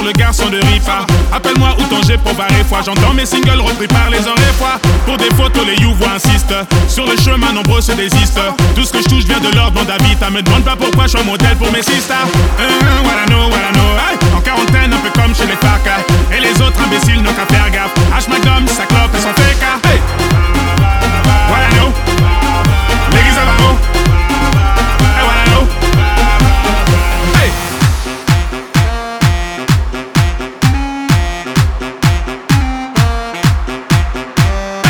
toujours le garçon de Rifa. Appelle-moi ou ton G pour barrer foi. J'entends mes singles repris par les oreilles fois. Pour des photos, les you insistent. Sur le chemin, nombreux se désistent. Tout ce que je touche vient de l'ordre d'Avita. Me demande pas pourquoi je suis un modèle pour mes sisters. What I know, hey. En quarantaine, un peu comme chez les FARC. Et les autres imbéciles n'ont qu'à